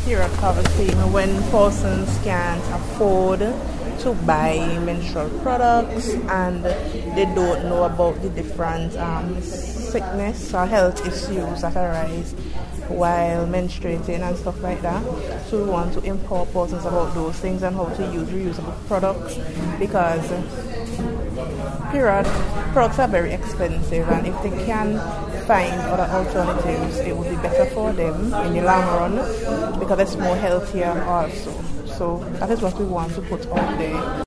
period poverty, when persons can't afford to buy menstrual products and they don't know about the different sickness or health issues that arise while menstruating and stuff like that. So we want to empower persons about those things and how to use reusable products, because period products are very expensive, and if they can find other alternatives, it would be better for them in the long run, because it's more healthier also. So that is what we want to put out there.